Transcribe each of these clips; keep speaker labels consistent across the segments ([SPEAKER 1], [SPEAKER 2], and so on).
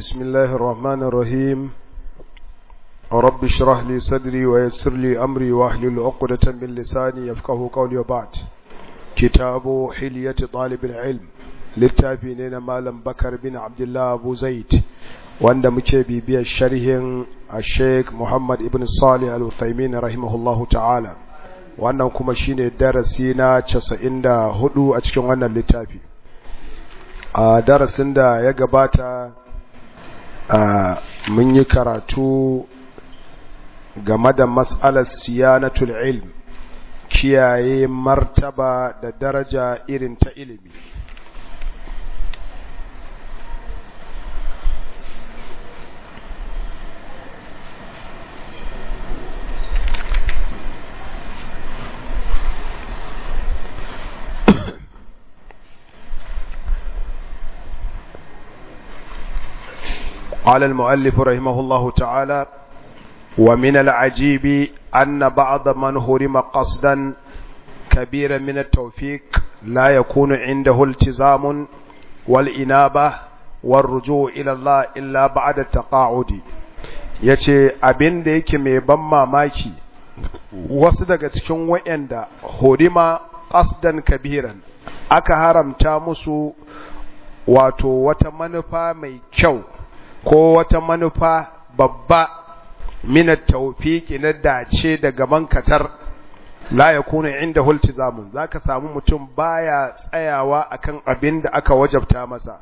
[SPEAKER 1] بسم الله الرحمن الرحيم رب اشرح لي صدري ويسر لي أمري واحلل عقدة من لساني يفقهوا قولي وبعد كتاب حلية طالب العلم للتابعين مالم بكر بن عبد الله أبو زيد وأن مكيبي بي الشرح الشيخ محمد ابن صالح العثيمين رحمه الله تعالى وأنه كما شين الدرسينا 94 أتكلم عن اللتابي darasin da ya gabata mun yi karatu game da mas'alar siyanatul ilm kiyaye martaba da daraja irin ta ilimi قال المؤلف رحمه الله تعالى ومن العجيب أن بعض من حرم قصدا كبيرا من التوفيق لا يكون عنده التزام والإنابة والرجوع إلى الله إلا بعد التقاعد yace abin da yake mai ban mamaki wasu daga cikin wayanda hurima qasdan kabiran aka haramta musu wato wata manufa mai kyau ko wata manufa babba minat tawfiqi na dace daga mankatar la yakunu inda hultizamun zaka samu mutum baya tsayawa akan abin da aka wajabta masa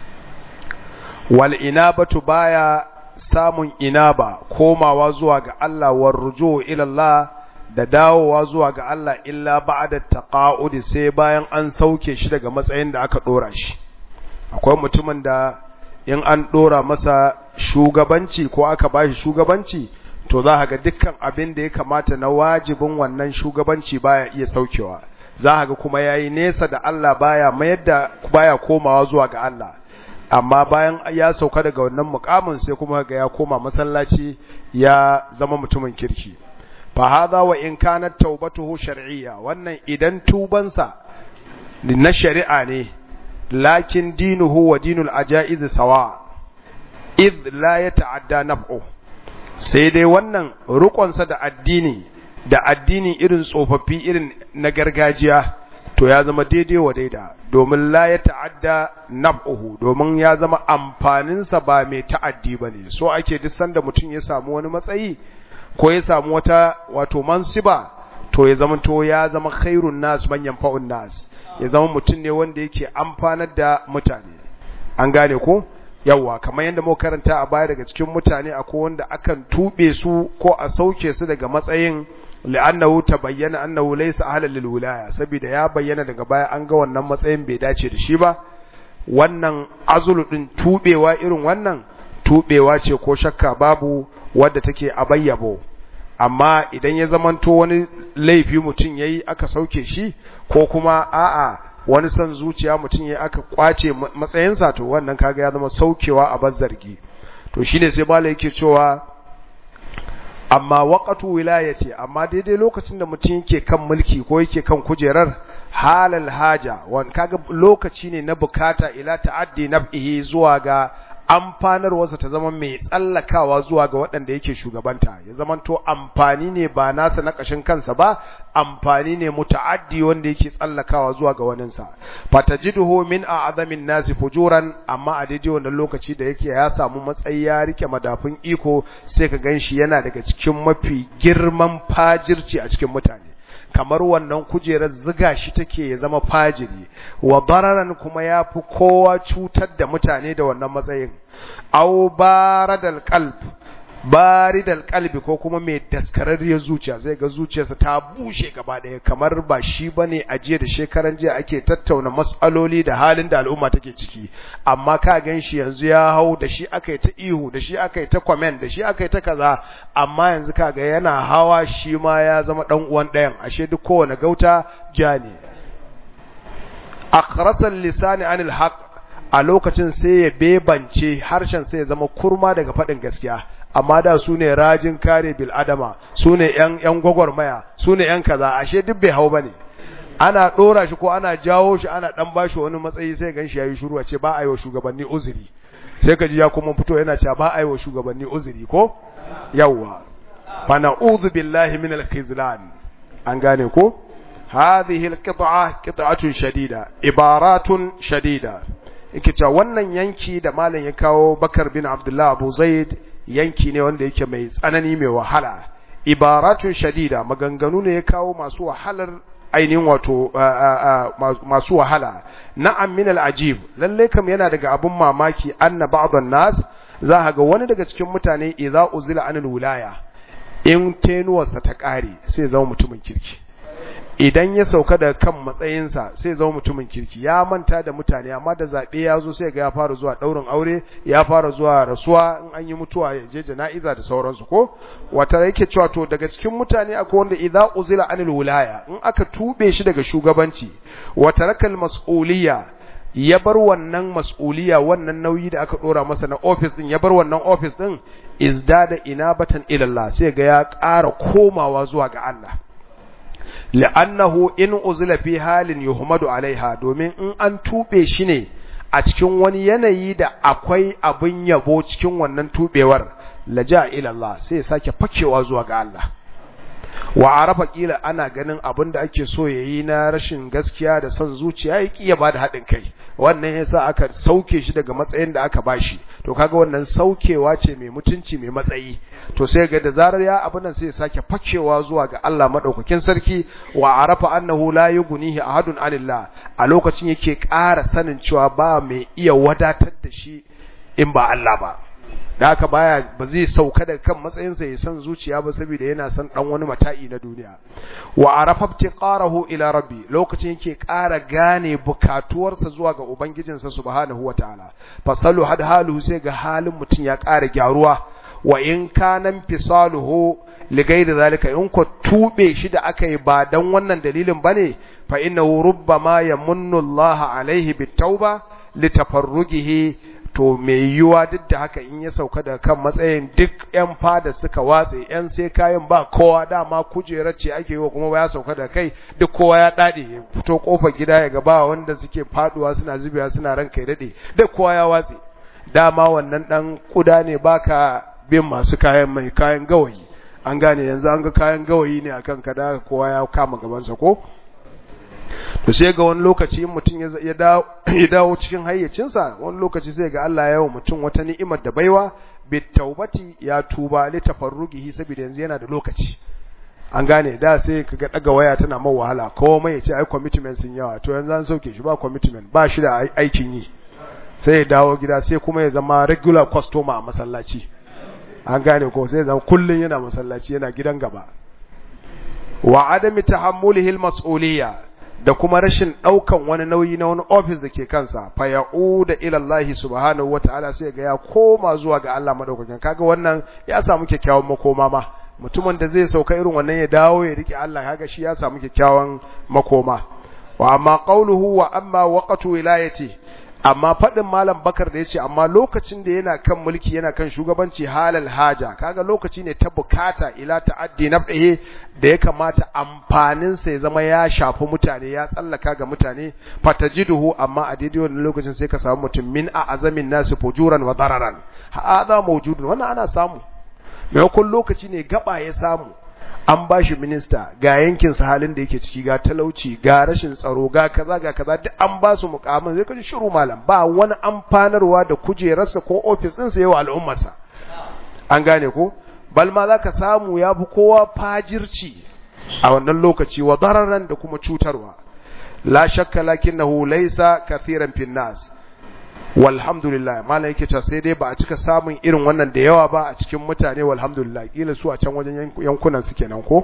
[SPEAKER 1] wal inabatu baya samun inaba komawa zuwa ga Allah war rujuu ila Allah da dawowa zuwa ga Allah illa ba'da taqa'udi sai bayan an sauke shi daga matsayin da aka dora shi akwai mutumin da in an dora masa shugabanci ko aka bashi shugabanci to za ga dukkan abin da ya kamata na wajibin wannan shugabanci baya iya saukewa za ga kuma yayi nesa da Allah baya komawa zuwa ga Allah amma bayan ya sauka daga wannan mukamin sai kuma ga ya koma masallaci ya zama mutumin kirki fa hadha wa in kanat tawbatuhu shar'iyya wannan idan tubansa na shari'a ne lakin dinuhu wa dinul ajaiz sawa id la yata'adda naf'u sai dai wannan rukunsa da addini irin tsofaffi irin na gargajiya to ya zama daidai wa daida domin la yata'adda naf'uhu domin ya zama amfaninsa ba mai ta'addi bane so ake duk sanda mutum ya samu wani matsayi ko ya samu wata wato mansiba to ya zama khairun nas man yanfa'un nas ya zama mutum ne wanda yake amfanar da mutane an gane ko yawa kamar yadda muka karanta a baya daga cikin mutane akwai wanda akan tube su ko a sauke su daga matsayin li'annahu tabayyana annahu laysa ahlan lil wilaya saboda ya bayyana daga baya an ga wannan matsayin bai dace da shi ba wannan azulu din tubewa irin wannan tubewa ce ko shakka babu wadda take a bayyabo amma idan ya zamanto wani laifi mutum yayi aka sauke shi ko kuma a'a wani son zuciya mutum yayi aka kwace matsayinsa to wannan kaga ya zama saukewa a bazzargi to shine sai malai yake cewa amma waqatu wilayati amma daidai lokacin da mutum yake kan mulki ko yake kan kujerar halal haja wan kaga lokaci ne na bukata ila ta'addi naf'ihi zuwa ga amfanarwarsa ta zama mai tsallakawa zuwa ga waɗanda yake shugabanta ya zamanto amfani ne ba nasa na ƙashin kansa ba amfani ne muta'addi wanda yake tsallakawa zuwa ga waninsa fatajiduhu min a'zamin nasi fujuran amma a daidai wannan lokaci da yake ya samu matsayi ya rike madafun iko sai ka ganshi yana daga cikin mafi girman fajirci a cikin mutane kamar wannan kujerar ziga shi take ya zama fajiri wa dararan kuma yafi kowa cutar da mutane da wannan matsayin aw baridal qalbi ko kuma mai daskararriyar zuciya zai ga zuciyarsa ta bushe gaba daya kamar ba shi bane ajiye da shekaran jiya ake tattauna mas'aloli da halin da al'umma take ciki amma ka ganshi yanzu ya hau da shi akai ta ihu da shi akai ta comment da shi akai ta kaza amma yanzu kaga yana hawa shi ma ya zama dan uwan dayan ashe duk kowane gauta jani akrasal lisani anil haqq a lokacin sai ya bebance harshen sai ya zama kurma daga faɗin gaskiya amma da su ne rajin kare bil adama su ne yan gwagwarmaya su ne yan kaza ashe duk bai hau bane ana dora shi ko ana jawo shi ana dan bashi wani matsayi sai ganshi yayi shiru a ce ba a yi wa shugabanni uzuri sai ka ji ya kuma fito yana cewa ba ai wa shugabanni uzuri ko yawa fa na'udhu billahi min al-khizlan an gane ko hadhihi al-qit'a qit'atun shadida ibaratun shadida yake cewa wannan yanki da malam ya kawo Bakar bin Abdullah Abu Zaid yanki ne wanda yake mai tsanani mai wahala ibaratun shadida maganganu ne ya kawo masu wahalar ainihin wato masu wahala na'am min al-ajib lalle kam yana daga abun mamaki anna ba'dhan nas za ga wani daga cikin mutane idza uzila anil wilaya in tenuwarsa ta kare sai zama mutumin kirki idan ya sauka daga kan matsayinsa sai zama mutumin kirki ya manta da mutane amma da zabe ya zo sai ga ya fara zuwa daurin aure ya fara zuwa rasuwa in an yi mutuwa ya je jana'iza da sauransu ko wata yake cewa to daga cikin mutane akwai wanda idza uzila anil wilaya in aka tube shi daga shugabanci wa tarakal mas'uliyya ya bar wannan mas'uliyya wannan nauyi da aka dora masa na office din ya bar wannan office din izdada inabatan ila Allah sai ga ya ƙara komawa zuwa ga Allah li'annahu in uzila fi halin yuhmadu alaiha domin in an tube shi ne a cikin wani yanayi da akwai abin yabo cikin wannan tubewar laja ila Allah sai ya sake fakewa zuwa ga Allah wa arafa kila ana ganin abin da ake so yayi na rashin gaskiya da son zuciya ya kiya bada hadin kai wannan yasa aka sauke shi daga matsayin da aka bashi to kaga wannan saukewa ce mai mutunci mai matsayi to sai ga da zarar ya abin nan sai ya sake fakewa zuwa ga Allah madaukakin sarki wa arafa annahu la yughnihi ahadun anillah a lokacin yake ƙara sanin cewa ba mai iya wadatar da shi in ba Allah ba da haka ba zai sauka daga kan matsayinsa ya san zuciya ba saboda yana san dan wani mata'i na duniya wa arafa ibtiqarahu ila rabbi lokacin yake ƙara gane bukatuwarsa zuwa ga ubangijinsa subhanahu wataala fasalu had haluhu sai ga halin mutun ya ƙara gyaruwa wa in kana fisaluhu ligairi zalika in ko tube shi da aka yi ba dan wannan dalilin bane fa innahu rubbama yamunnu Allah alaihi bitauba litafarrugihi to mai yiwa duk da haka in ya sauka daga kan matsayin duk ƴan fada suka watse ƴan sai kayan ba kowa dama kujerar ce ake yi kuma ya sauka daga kai duk kowa ya dade ya fito kofar gida ya ga ba wanda suke faduwa suna zubewa suna ranka ya dade duk kowa ya watse dama wannan dan kuda ne baka bin masu kayan mai kayan gawayi an gane yanzu an ga kayan gawayi ne akan kada kowa ya kama gaban sa ko to sai ga wani lokaci mutum ya dawo cikin hayyacinsa wani lokaci sai ga Allah ya yawo mutum wata ni'imar da baiwa bitaubati ya tuba li tafarrugihi saboda yanzu yana da lokaci an gane da sai kaga daga waya tana mai wahala komai yace ai commitment sun yawa to yanzu an sauke shi ba commitment ba shi da aikin yi sai ya dawo gida sai kuma ya zama regular customer a masallaci an gane ko sai ya zama kullun yana masallaci yana gidan gaba wa adami tahammulihi al-mas'uliyya da kuma rashin daukan wani nauyi na wani office dake kansa fa ya'uda ila Allah subhanahu wataala sai ga ya koma zuwa ga Allah madaukakin kaga wannan ya samu kyakkyawan makoma ma mutumin da zai sauka irin wannan ya dawo ya rike Allah kaga shi ya samu kyakkyawan makoma wa amma qawluhu wa amma waqtu wilayati amma fadin malam Bakar da yace amma lokacin da yana kan mulki yana kan shugabanci halal haja kaga lokaci ne ta bukata ila ta'addi naf'ihi da ya kamata amfanin sa ya zama ya shafi mutane ya tsallaka ga mutane fatajiduhu amma a daidai wannan lokacin sai ka samu mutum min a azamin nasu fujuran wa dararan hada mawjudun wannan ana samu maimakon lokaci ne gaba ya samu an bashi minista ga yankin sa halin da yake ciki ga talauci ga rashin tsaro ga kaza duk an ba su mukamin zai kaji shiru malam ba wani amfanarwa da kujerarsa ko office din sa yawa al'ummarsa an gane ko balma zaka samu ya bi kowa fajirci a wannan lokaci wa dararan da kuma cutarwa la shakka lakinnahu laysa kathiran fin nas walhamdulillah malai yake ta sai dai ba a cika samun irin wannan da yawa ba a cikin mutane walhamdulillah kila su a can wajen yankunan su kenan ko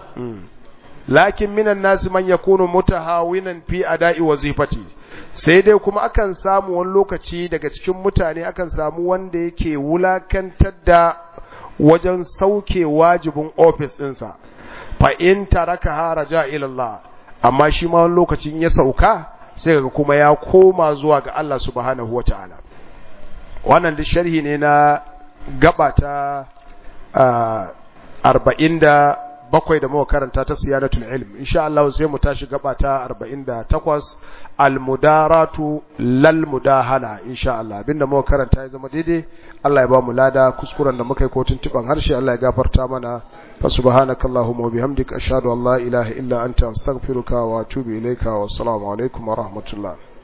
[SPEAKER 1] lakin minan nas man yakunu mutahawinan fi ada'i wazifati sai dai kuma akan samu wani lokaci daga cikin mutane akan samu wanda yake wulakantar da wajen sauke wajibin office ɗinsa fa in taraka haraja ila Allah amma shi ma wani lokacin ya sauka sai ga kuma ya koma zuwa ga Allah subhanahu wataala wannan da sharhi ne na gaba ta 47 bakwai da muka karanta ta siyanatul ilm insha Allah sai mu tashi gaba ta 48 al-mudaratu lal mudahana insha Allah abinda muka karanta ya zama daidai Allah ya ba mu lada kuskuren da muka yi ko tuntuban harshe Allah ya gafarta mana fa subhanakallahumma wa bihamdika ashhadu an la ilaha illa anta astaghfiruka wa atubu ilayka wa assalamu alaikum wa rahmatullah